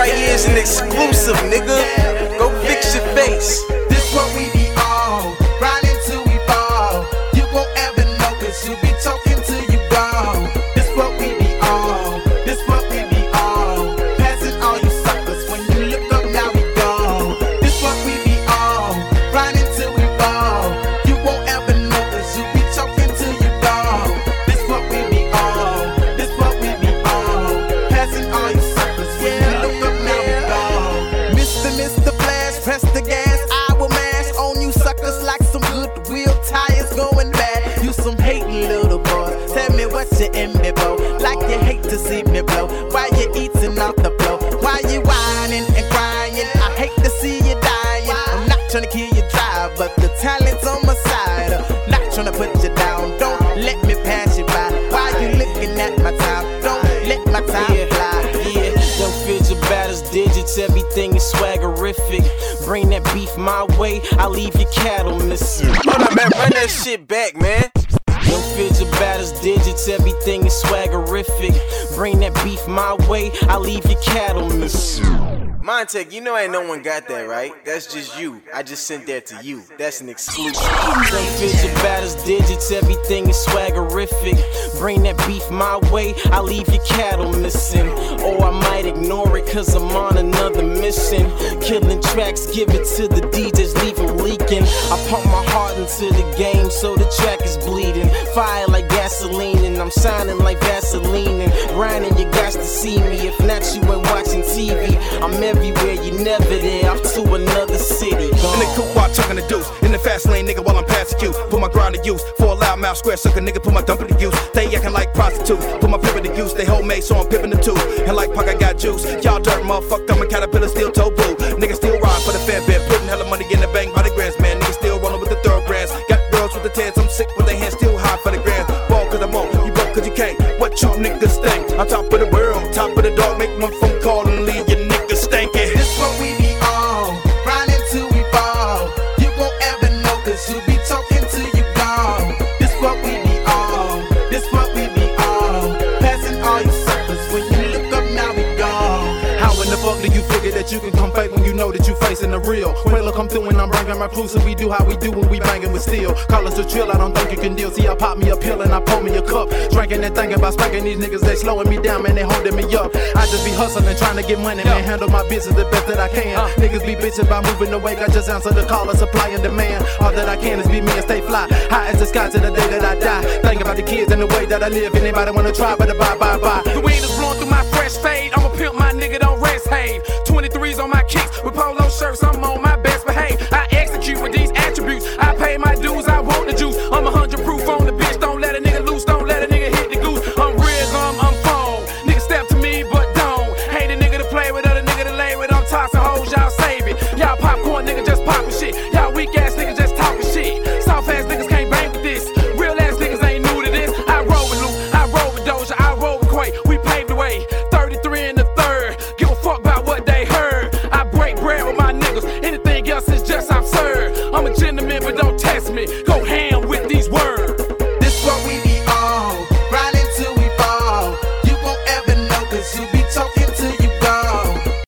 right here is an exclusive, nigga. Go fix your face. This what we be on, grinding till we fall. You won't ever know, cause you be talking till you gone. This what we be on, this what we be on. Passing all you suckers, when you look up now we gone. This what we be on, grinding till we fall. You won't ever know, cause you be talking till you gone. This what we be on, this what we be on. Passing all you suckers, when you look up now we gone. Mr. Flash, press the gas, I will mash on you suckers like some good wheel tires going bad. You some hating little boys, tell me what you in me, bro. Like you hate to see me blow, why you eating off the floor? Why you whining and crying? I hate to see you dying. I'm not trying to kill you dry, but the talent's on my side. Not trying to put you down, don't let me pass you by. Why you looking at my time? Don't let my time fly. Yeah, don't fidget batters, digits, everything is swaggerific. Bring that beef my way, I'll leave your cattle missing. Hold on, man, run that shit back, man. Don't fidget batters, digits, everything is swaggerific. Bring that beef my way, I'll leave your cattle missing. Montec, you know ain't no one got that, right? That's just you. I just sent that to you. That's an exclusive. Don't fidget batters, digits, everything is swaggerific. Bring that beef my way, I'll leave your cattle missing. Or I might ignore it cause I'm on another mission. Killing tracks, give it to the DJs, leave them leaking. I pump my heart into the game so the track is bleeding. Fire like gasoline and I'm shining like Vaseline. And grinding, you got to see me. If not, you ain't watching TV. I'm everywhere, you never there, off to another city. In the coupe while chucking the deuce. In the fast lane, nigga, while I'm passing you. Put my grind to use. For a loud mouth square sucker, nigga, put my dump in the use. They acting like prostitutes. Put my pip in the use. They homemade, so I'm pippin' the two. And like Pac, I got juice. Y'all dirt, motherfucker, I'm a caterpillar, still toe boo. Nigga still ride for the fan bit. Putting hella money in the bank by the grands, man. Nigga still rolling with the thoroughbreds. Got girls with the tens, I'm sick with their hands still high for the grand. Ball cause I'm on, you broke cause you can't. What you niggas think? On top of the world, top of the dog, make one phone call and leave your niggas stankin'. This what we be on, grinding till we fall. You won't ever know, cause you be talking till you gone. This what we be on, this what we be on. Passing all you suckers, when you look up now we gone. How in the fuck do you figure that you can come fake when you know that you facing the real? Whaler come through and I'm bringing my crew, so we do how we do when we banging with steel. Call us a drill, I don't think you can deal. See, I pop me a pill and I pull me a cup. Drinking and thinking about spanking these niggas, they slowing me down, man, they holding me up. I just be hustling, trying to get money, man, handle my business the best that I can. Niggas be bitching about moving away, I just answer the call of supply and demand. All that I can is be me and stay fly, high as the sky to the day that I die. Think about the kids and the way that I live. Anybody wanna try, better bye. The wind is blowing through my fresh fade. I'm a pimp, my nigga don't rest, hey. 23s on my kicks with